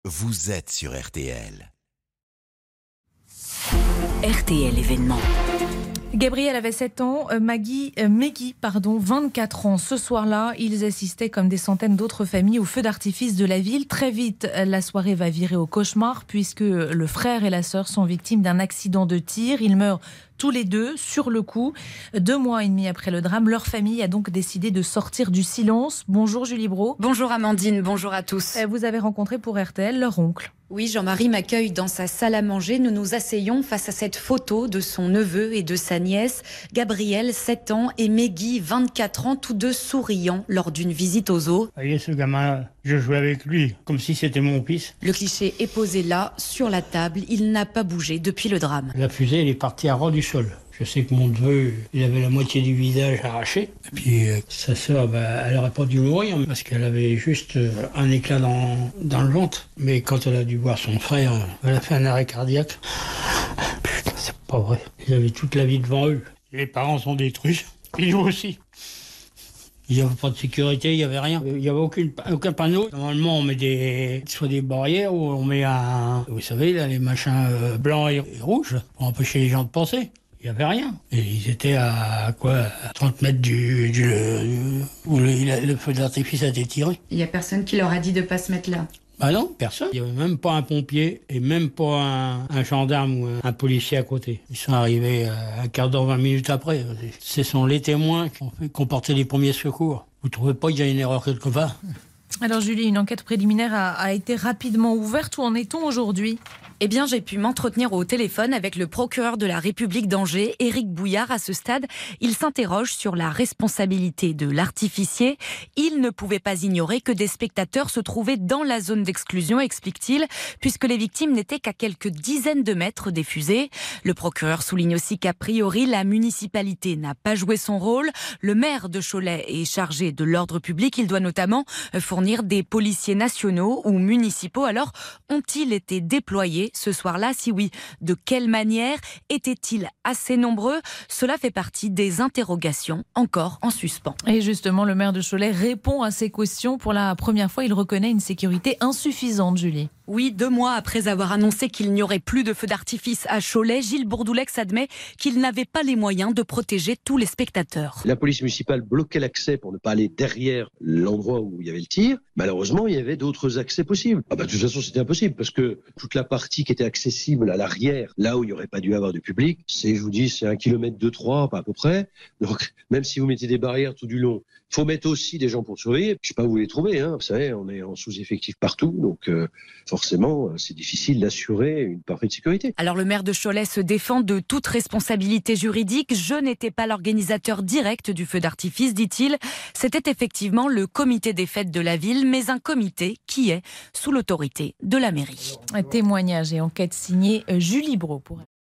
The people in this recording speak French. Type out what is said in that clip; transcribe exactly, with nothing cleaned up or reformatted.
vous êtes sur R T L. R T L événement. Gabriel avait sept ans, Maggie, euh, Meggy, pardon, vingt-quatre ans. Ce soir-là, ils assistaient comme des centaines d'autres familles au feu d'artifice de la ville. Très vite, la soirée va virer au cauchemar puisque le frère et la sœur sont victimes d'un accident de tir. Ils meurent tous les deux sur le coup. Deux mois et demi après le drame, leur famille a donc décidé de sortir du silence. Bonjour Julie Brault. Bonjour Amandine, bonjour à tous. Vous avez rencontré pour R T L leur oncle. Oui, Jean-Marie m'accueille dans sa salle à manger. Nous nous asseyons face à cette photo de son neveu et de sa nièce, Gabriel, sept ans, et Meggy, vingt-quatre ans, tous deux souriants lors d'une visite au zoo. Vous voyez, ce gamin, je jouais avec lui comme si c'était mon fils. Le cliché est posé là, sur la table. Il n'a pas bougé depuis le drame. La fusée, elle est partie à ras du sol. Je sais que mon neveu, il avait la moitié du visage arraché. Et puis, euh, sa sœur, bah, elle n'aurait pas dû mourir parce qu'elle avait juste euh, un éclat dans, dans le ventre. Mais quand elle a dû voir son frère, euh, elle a fait un arrêt cardiaque. Putain, c'est pas vrai. Ils avaient toute la vie devant eux. Les parents sont détruits. Et nous aussi. Il n'y avait pas de sécurité, il n'y avait rien. Il n'y avait aucune, aucun panneau. Normalement, on met des, soit des barrières ou on met un... Vous savez, là, les machins euh, blancs et, et rouges pour empêcher les gens de passer. Il n'y avait rien. Et ils étaient à quoi, à trente mètres du, du, du où le, le feu d'artifice a été tiré. Il n'y a personne qui leur a dit de ne pas se mettre là. Bah non, personne. Il n'y avait même pas un pompier et même pas un, un gendarme ou un, un policier à côté. Ils sont arrivés un quart d'heure, vingt minutes après. Ce sont les témoins qui ont, fait, qui ont porté les premiers secours. Vous ne trouvez pas qu'il y a une erreur quelque part? Alors Julie, une enquête préliminaire a, a été rapidement ouverte. Où en est-on aujourd'hui ? Eh bien, j'ai pu m'entretenir au téléphone avec le procureur de la République d'Angers, Éric Bouillard. À ce stade, il s'interroge sur la responsabilité de l'artificier. Il ne pouvait pas ignorer que des spectateurs se trouvaient dans la zone d'exclusion, explique-t-il, puisque les victimes n'étaient qu'à quelques dizaines de mètres des fusées. Le procureur souligne aussi qu'a priori, la municipalité n'a pas joué son rôle. Le maire de Cholet est chargé de l'ordre public. Il doit notamment fournir des policiers nationaux ou municipaux. Alors, ont-ils été déployés ce soir-là? Si oui, de quelle manière? Étaient-ils assez nombreux? Cela fait partie des interrogations encore en suspens. Et justement, le maire de Cholet répond à ces questions. Pour la première fois, il reconnaît une sécurité insuffisante, Julie. Oui, deux mois après avoir annoncé qu'il n'y aurait plus de feux d'artifice à Cholet, Gilles Bourdoulex admet qu'il n'avait pas les moyens de protéger tous les spectateurs. La police municipale bloquait l'accès pour ne pas aller derrière l'endroit où il y avait le tir. Malheureusement, il y avait d'autres accès possibles. Ah bah, de toute façon, c'était impossible parce que toute la partie qui était accessible à l'arrière, là où il n'y aurait pas dû avoir de public, c'est, je vous dis, c'est un kilomètre de trois, à peu près. Donc, même si vous mettez des barrières tout du long, il faut mettre aussi des gens pour surveiller. Je ne sais pas où vous les trouvez, hein. Vous savez, on est en sous-effectif partout, donc euh, forcément, c'est difficile d'assurer une parfaite sécurité. Alors le maire de Cholet se défend de toute responsabilité juridique. Je n'étais pas l'organisateur direct du feu d'artifice, dit-il. C'était effectivement le comité des fêtes de la ville, mais un comité qui est sous l'autorité de la mairie. Un témoignage et enquête signée Julie Brault pour